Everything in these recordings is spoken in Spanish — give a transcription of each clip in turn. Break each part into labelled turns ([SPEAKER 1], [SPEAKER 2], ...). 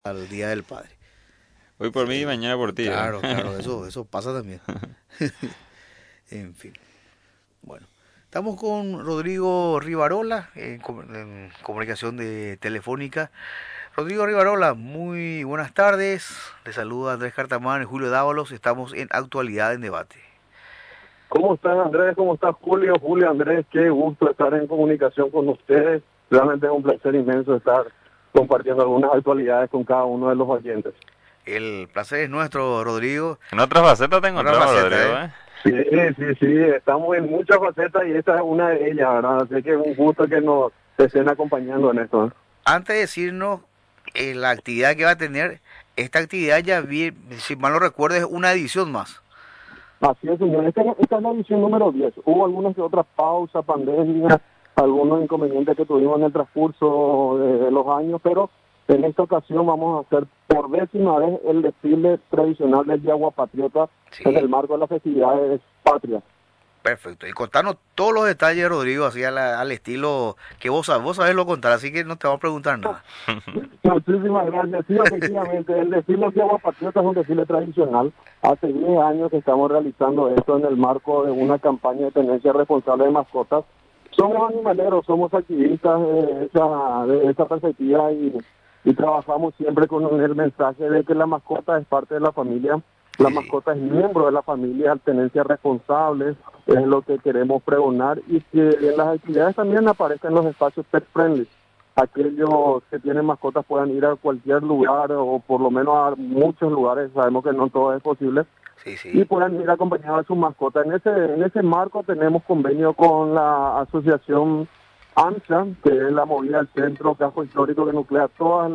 [SPEAKER 1] al Día del Padre.
[SPEAKER 2] Hoy por mí y mañana por ti, ¿verdad?
[SPEAKER 1] Claro, claro, eso pasa también. En fin, bueno. Estamos con Rodrigo Rivarola en comunicación de telefónica. Rodrigo Rivarola, muy buenas tardes. Le saluda Andrés Cartamán y Julio Dávalos. Estamos en Actualidad en Debate.
[SPEAKER 3] ¿Cómo estás, Andrés? ¿Cómo estás, Julio? Julio, Andrés, qué gusto estar en comunicación con ustedes. Realmente es un placer inmenso estar compartiendo algunas actualidades con cada uno de los oyentes.
[SPEAKER 1] El placer es nuestro, Rodrigo.
[SPEAKER 2] En otras facetas te
[SPEAKER 1] Otra
[SPEAKER 2] encontramos,
[SPEAKER 1] faceta,
[SPEAKER 2] Rodrigo,
[SPEAKER 1] ¿eh?
[SPEAKER 2] ¿eh?
[SPEAKER 3] Sí, sí, sí, estamos en muchas facetas y esta es una de ellas, ¿verdad? Así que es un gusto que nos estén acompañando en esto, ¿eh?
[SPEAKER 1] Antes de decirnos la actividad que va a tener, esta actividad ya vi, si mal no recuerdo, es una edición más.
[SPEAKER 3] Así es, señor. Esta es la edición número 10. Hubo algunas que otras pausas, pandemias, algunos inconvenientes que tuvimos en el transcurso de los años, pero en esta ocasión vamos a hacer por décima vez el desfile tradicional del Yagua Patriota en el
[SPEAKER 1] Sí,
[SPEAKER 3] marco de las festividades patrias.
[SPEAKER 1] perfecto. Y contanos todos los detalles, Rodrigo, así al estilo que vos sabés lo contar, así que no te vamos a preguntar nada.
[SPEAKER 3] Muchísimas gracias. Sí, efectivamente, el desfile de Agua Patriota es un desfile tradicional. Hace 10 años que estamos realizando esto en el marco de una campaña de tenencia responsable de mascotas. Somos animaleros, somos activistas de esa perspectiva y trabajamos siempre con el mensaje de que la mascota es parte de la familia, la
[SPEAKER 1] Sí, sí.
[SPEAKER 3] mascota es miembro de la familia, tenencia responsable, es lo que queremos pregonar y que en las actividades también aparecen los espacios pet friendly, aquellos que tienen mascotas puedan ir a cualquier lugar o por lo menos a muchos lugares, sabemos que no todo es posible,
[SPEAKER 1] Sí,
[SPEAKER 3] y
[SPEAKER 1] sí.
[SPEAKER 3] puedan ir acompañados de su mascota. En ese marco tenemos convenio con la asociación AMSA, que es la movida del centro casco histórico que nuclea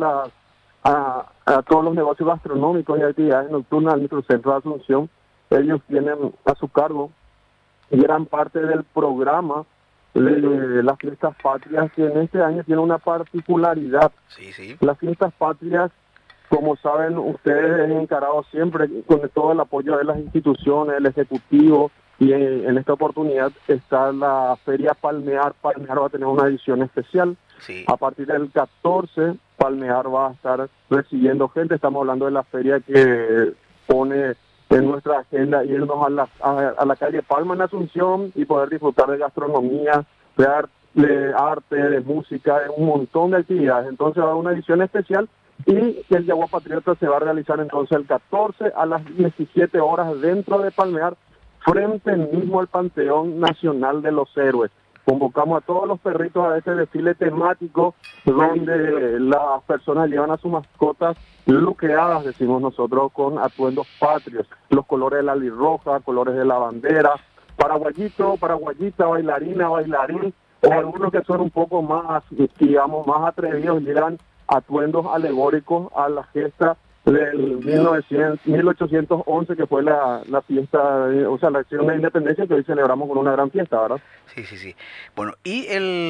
[SPEAKER 3] a todos los negocios gastronómicos y actividades nocturnas del microcentro de Asunción. Ellos tienen a su cargo gran parte del programa de las fiestas patrias, que en este año tiene una particularidad.
[SPEAKER 1] Sí, sí.
[SPEAKER 3] Las fiestas patrias, como saben ustedes, es encarado siempre con todo el apoyo de las instituciones, el Ejecutivo, y en esta oportunidad está la Feria Palmear. Palmear va a tener una edición especial.
[SPEAKER 1] Sí.
[SPEAKER 3] A partir del 14, Palmear va a estar recibiendo gente. Estamos hablando de la feria que pone en nuestra agenda irnos a la calle Palma en Asunción y poder disfrutar de gastronomía, de arte, de música, de un montón de actividades. Entonces va a haber una edición especial y el Yagua Patriota se va a realizar entonces el 14 a las 17 horas dentro de Palmear, frente mismo al Panteón Nacional de los Héroes. Convocamos a todos los perritos a este desfile temático donde las personas llevan a sus mascotas luqueadas, decimos nosotros, con atuendos patrios, los colores de la roja, colores de la bandera, paraguayito, paraguayita, bailarina, bailarín, o algunos que son un poco más, digamos, más atrevidos, llevan atuendos alegóricos a la gesta del 1811, que fue la fiesta, o sea, la acción de independencia que hoy celebramos con una gran fiesta, ¿verdad?
[SPEAKER 1] Sí, sí, sí. Bueno, y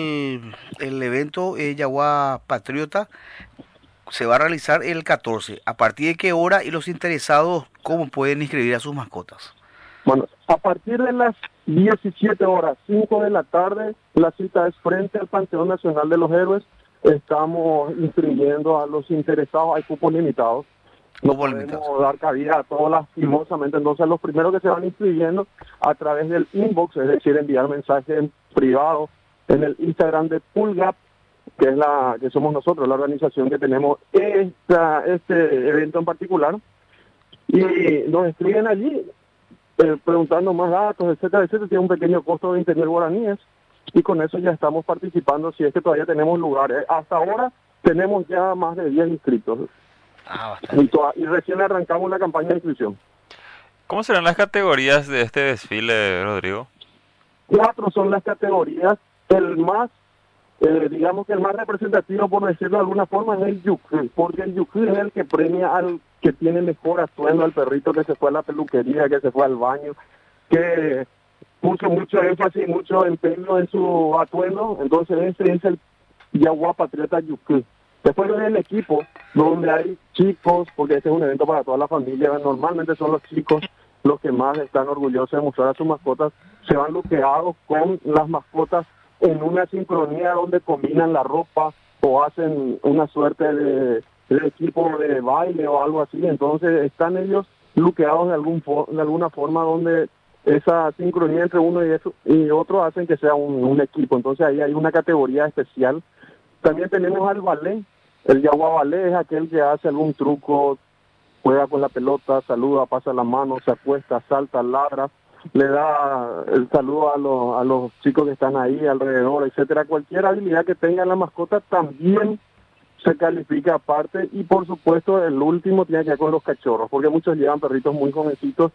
[SPEAKER 1] el evento Yaguá Patriota se va a realizar el 14. ¿A partir de qué hora y los interesados cómo pueden inscribir a sus mascotas?
[SPEAKER 3] Bueno, a partir de las 17 horas, 5 de la tarde, la cita es frente al Panteón Nacional de los Héroes. Estamos inscribiendo a los interesados, hay cupos limitados. No
[SPEAKER 1] Cupos limitados.
[SPEAKER 3] podemos dar cabida a todas lastimosamente. Entonces, los primeros que se van inscribiendo a través del inbox, es decir, enviar mensajes en privado en el Instagram de Pulgap, que somos nosotros, la organización que tenemos este evento en particular, y nos escriben allí preguntando más datos, etcétera, etcétera. Tiene un pequeño costo de 20.000 guaraníes y con eso ya estamos participando, si es que todavía tenemos lugares. Hasta ahora tenemos ya más de 10 inscritos
[SPEAKER 1] Ah, bastante.
[SPEAKER 3] y recién arrancamos la campaña de inscripción.
[SPEAKER 2] ¿Cómo serán las categorías de este desfile, Rodrigo?
[SPEAKER 3] 4 son las categorías. El más, digamos que el más representativo, por decirlo de alguna forma, es el Yucrí, porque el Yucrí es el que premia al que tiene mejor atuendo, al perrito que se fue a la peluquería, que se fue al baño, que puso mucho énfasis, mucho empeño en su atuendo. Entonces ese es el Yagua Patriota Yucrí. Después viene el equipo, donde hay chicos, porque este es un evento para toda la familia, normalmente son los chicos los que más están orgullosos de mostrar a sus mascotas, se van luqueados con las mascotas en una sincronía donde combinan la ropa o hacen una suerte el equipo de baile o algo así, entonces están ellos luqueados de alguna forma donde esa sincronía entre uno y otro hacen que sea un equipo, entonces ahí hay una categoría especial. También tenemos al ballet, el Yagua ballet es aquel que hace algún truco, juega con la pelota, saluda, pasa la mano, se acuesta, salta, ladra, le da el saludo a los chicos que están ahí alrededor, etcétera. Cualquier habilidad que tenga la mascota también se califica aparte, y por supuesto el último tiene que ver con los cachorros, porque muchos llevan perritos muy jovencitos,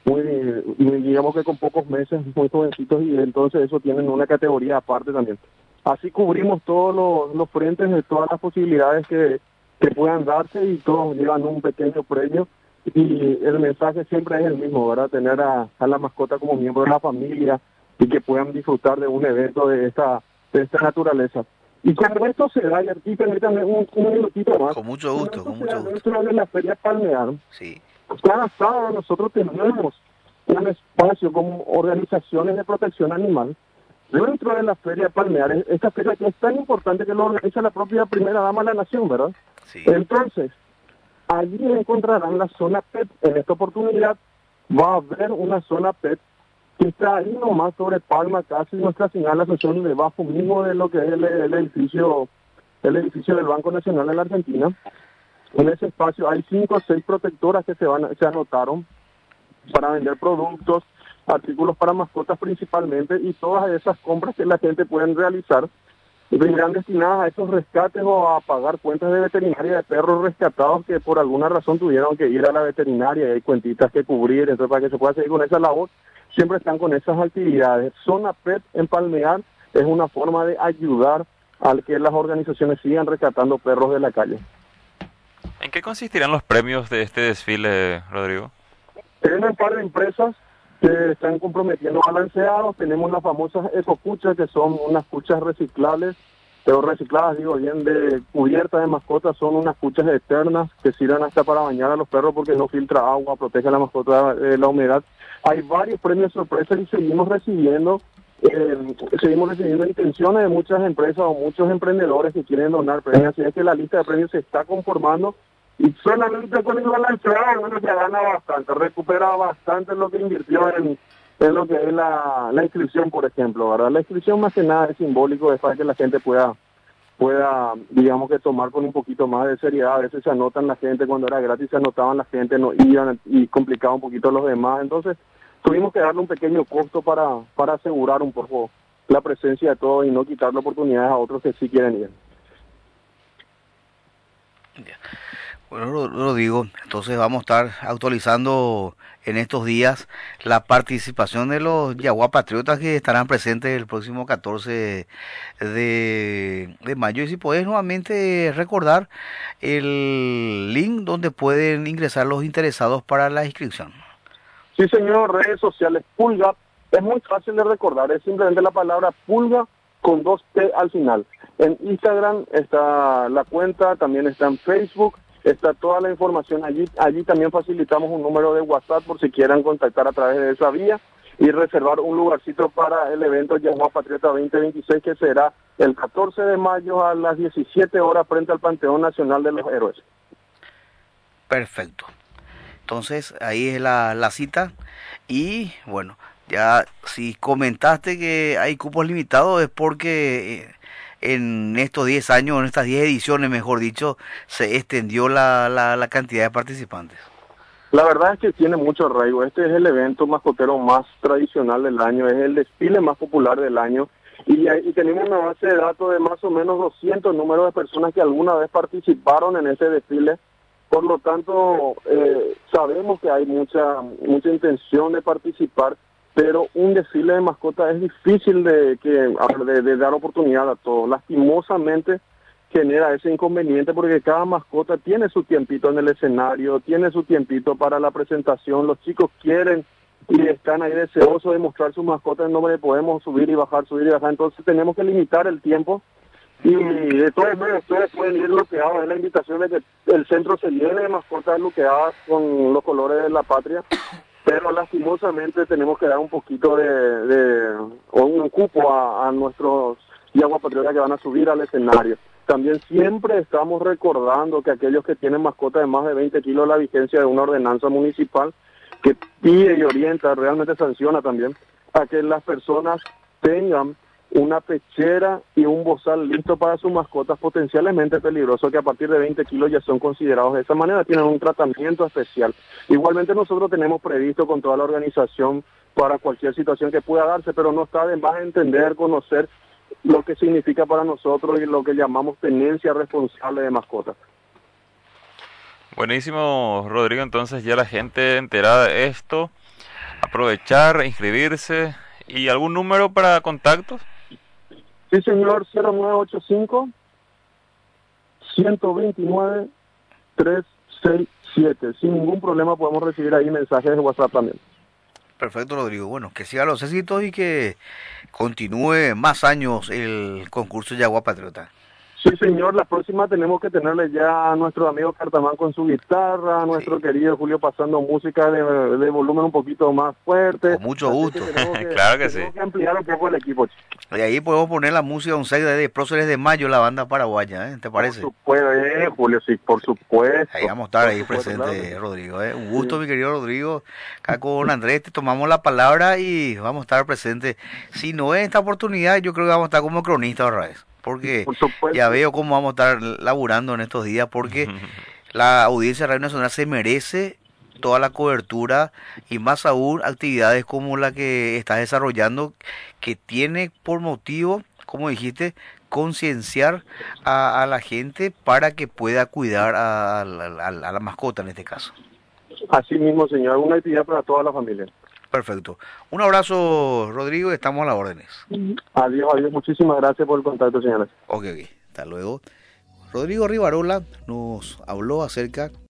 [SPEAKER 3] digamos que con pocos meses, muy jovencitos, y entonces eso tienen una categoría aparte también. Así cubrimos todos los frentes de todas las posibilidades que puedan darse, y todos llevan un pequeño premio, y el mensaje siempre es el mismo, ¿verdad? Tener a la mascota como miembro de la familia y que puedan disfrutar de un evento de esta naturaleza. Y cuando esto se da, y aquí permítanme un minutito más.
[SPEAKER 1] Con mucho gusto, con mucho gusto.
[SPEAKER 3] Dentro de la Feria Palmear,
[SPEAKER 1] Sí.
[SPEAKER 3] cada sábado nosotros tenemos un espacio como organizaciones de protección animal dentro de la Feria Palmear. Esta feria que es tan importante que lo organiza la propia primera dama de la nación, ¿verdad?
[SPEAKER 1] Sí.
[SPEAKER 3] Entonces, allí encontrarán la zona PET. En esta oportunidad va a haber una zona PET que está ahí nomás sobre Palma, casi nuestra señal de asociación debajo mismo de lo que es el edificio del Banco Nacional de la Argentina. En ese espacio hay 5 o 6 protectoras que se anotaron para vender productos, artículos para mascotas principalmente, y todas esas compras que la gente puede realizar vendrán destinadas a esos rescates o a pagar cuentas de veterinaria de perros rescatados que por alguna razón tuvieron que ir a la veterinaria, y hay cuentitas que cubrir, entonces para que se pueda seguir con esa labor, siempre están con esas actividades. Zona PET en Palmear es una forma de ayudar al que las organizaciones sigan rescatando perros de la calle.
[SPEAKER 2] ¿En qué consistirán los premios de este desfile, Rodrigo?
[SPEAKER 3] Tenemos un par de empresas que están comprometiendo balanceados. Tenemos las famosas ecocuchas, que son unas cuchas reciclables, pero recicladas, digo bien, de cubiertas de mascotas. Son unas cuchas eternas que sirven hasta para bañar a los perros porque no filtra agua, protege a la mascota de la humedad. Hay varios premios sorpresa y seguimos recibiendo intenciones de muchas empresas o muchos emprendedores que quieren donar premios. Así es que la lista de premios se está conformando, y solamente con el balanceado uno se gana bastante, recupera bastante lo que invirtió en lo que es la inscripción, por ejemplo, ¿verdad? La inscripción más que nada es simbólico, es para que la gente pueda, digamos que tomar con un poquito más de seriedad. A veces se anotan la gente, cuando era gratis se anotaban la gente, no iban y complicaba un poquito a los demás. Entonces tuvimos que darle un pequeño costo para asegurar un poco la presencia de todos y no quitarle oportunidades a otros que sí quieren ir.
[SPEAKER 1] Bueno, lo digo, entonces vamos a estar actualizando en estos días la participación de los Yaguá Patriotas que estarán presentes el próximo 14 de mayo. Y si podés nuevamente recordar el link donde pueden ingresar los interesados para la inscripción.
[SPEAKER 3] Sí, señor, redes sociales, Pulga, es muy fácil de recordar, es simplemente la palabra Pulga con 2 T al final. En Instagram está la cuenta, también está en Facebook, está toda la información allí. Allí también facilitamos un número de WhatsApp por si quieran contactar a través de esa vía y reservar un lugarcito para el evento Yaguá Patriota 2026, que será el 14 de mayo a las 17 horas frente al Panteón Nacional de los Héroes.
[SPEAKER 1] Perfecto. Entonces ahí es la cita. Y bueno, ya si comentaste que hay cupos limitados es porque en estos 10 años, en estas 10 ediciones, mejor dicho, se extendió la cantidad de participantes.
[SPEAKER 3] La verdad es que tiene mucho arraigo. Este es el evento mascotero más tradicional del año, es el desfile más popular del año, y tenemos una base de datos de más o menos 200 números de personas que alguna vez participaron en ese desfile. Por lo tanto, sabemos que hay mucha intención de participar, pero un desfile de mascotas es difícil de dar oportunidad a todos. Lastimosamente genera ese inconveniente porque cada mascota tiene su tiempito en el escenario, tiene su tiempito para la presentación. Los chicos quieren y están ahí deseosos de mostrar sus mascotas, en donde podemos subir y bajar, entonces tenemos que limitar el tiempo. Y de todos modos ustedes pueden ir bloqueados. Es la invitación de que el centro se llene de mascotas bloqueadas con los colores de la patria, pero lastimosamente tenemos que dar un poquito o un cupo a nuestros Yaguá Patriotas que van a subir al escenario. También siempre estamos recordando que aquellos que tienen mascotas de más de 20 kilos, la vigencia de una ordenanza municipal que pide y orienta, realmente sanciona también, a que las personas tengan una pechera y un bozal listo para sus mascotas potencialmente peligrosos, que a partir de 20 kilos ya son considerados de esa manera, tienen un tratamiento especial. Igualmente nosotros tenemos previsto con toda la organización para cualquier situación que pueda darse, pero no está de más entender, conocer lo que significa para nosotros y lo que llamamos tenencia responsable de mascotas.
[SPEAKER 2] Buenísimo, Rodrigo. Entonces ya la gente enterada de esto, aprovechar, inscribirse y algún número para contactos.
[SPEAKER 3] Sí, señor, 0985 129 367. Sin ningún problema podemos recibir ahí mensajes de WhatsApp también.
[SPEAKER 1] Perfecto, Rodrigo. Bueno, que siga los éxitos y que continúe más años el concurso Yagua Patriota.
[SPEAKER 3] Sí, señor, la próxima tenemos que tenerle ya a nuestro amigo Cartamán con su guitarra, a nuestro querido Julio pasando música de volumen un poquito más fuerte.
[SPEAKER 1] Con mucho gusto.
[SPEAKER 2] Claro que sí.
[SPEAKER 3] Tenemos que ampliar un poco el equipo.
[SPEAKER 1] Y ahí podemos poner la música, un set de Próceres de Mayo, la banda paraguaya, ¿te parece?
[SPEAKER 3] Por supuesto, Julio, sí, por supuesto.
[SPEAKER 1] Ahí vamos a estar ahí presentes, claro. Rodrigo. Un gusto, mi querido Rodrigo. Acá con Andrés te tomamos la palabra y vamos a estar presentes. Si no es esta oportunidad, yo creo que vamos a estar como cronistas otra vez. Porque ya veo cómo vamos a estar laburando en estos días, porque la audiencia de Radio Nacional se merece toda la cobertura y más aún actividades como la que estás desarrollando, que tiene por motivo, como dijiste, concienciar a la gente para que pueda cuidar a la mascota en este caso.
[SPEAKER 3] Así mismo, señor, una actividad para toda la familia.
[SPEAKER 1] Perfecto. Un abrazo, Rodrigo, estamos a las órdenes.
[SPEAKER 3] Adiós, adiós. Muchísimas gracias por el contacto, señores.
[SPEAKER 1] Ok. Hasta luego. Rodrigo Rivarola nos habló acerca